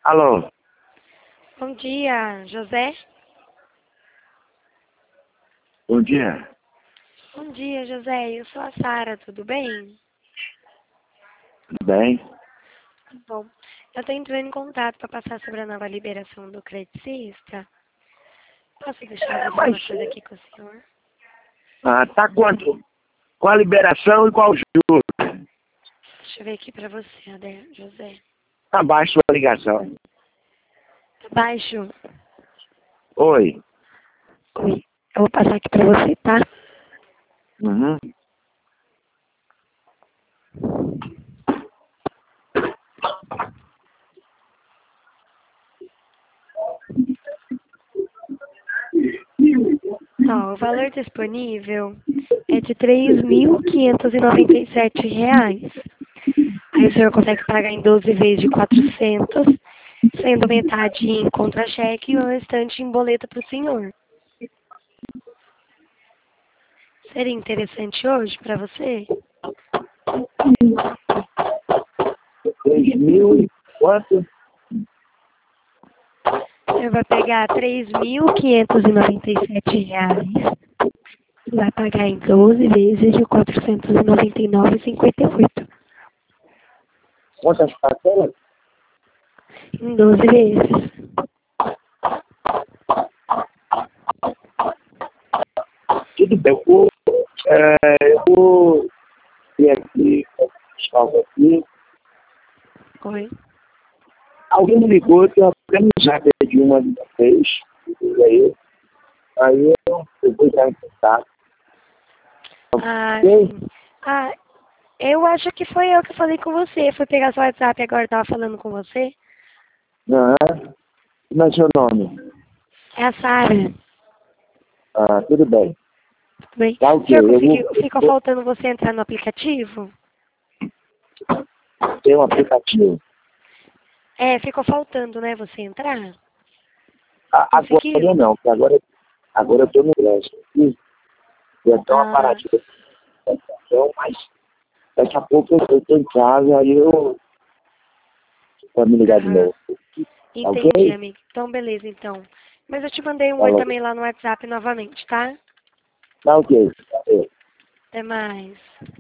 Alô, Bom dia, José. bom dia. Bom dia, José. Eu sou a Sara, tudo bem? Tudo bem? Bom, eu estou entrando em contato para passar sobre a nova liberação do creticista. Posso deixar as Mas, informações aqui com o senhor? tá quanto? Qual a liberação e qual o juro? Deixa eu ver aqui para você, José. Tá baixo a ligação. Tá baixo? Oi. Oi. Eu vou passar aqui para você, tá? Uhum. Ó, o valor disponível é de R$ 3.597. Aí o senhor consegue pagar em 12 vezes de 400, sendo metade em contra-cheque e o restante em boleto para o senhor. Seria interessante hoje para você? 3.000 e quanto? Você vai pegar R$ 3.597 e vai pagar em 12 vezes de 499,58. Quantas parcelas? Em 12 vezes. Tudo bem. Eu vou ver aqui, salvo aqui. Oi. Alguém me ligou que eu até já perdi uma de vocês. Aí eu vou estar em contato. Ah, Ok? sim. Ah, eu acho que foi eu que falei com você. Fui pegar seu WhatsApp e agora estava falando com você. Não, como é seu nome? É a Sara. Ah, tudo bem. Tudo bem? Tá O ok. senhor Eu ficou vou faltando você entrar no aplicativo? ter um aplicativo. É, ficou faltando, né, você entrar? Agora Conseguiu? não, porque agora eu estou no Brasil. Eu estou uma Ah, paradinha de alimentação, mas daqui a pouco eu estou em casa, aí eu vou me ligar de aham. novo. Tá Entendi, ok? amigo. Então, beleza, então. Mas eu te mandei um oi Falou. também lá no WhatsApp novamente, tá? Tá ok. Tá ok. Até mais.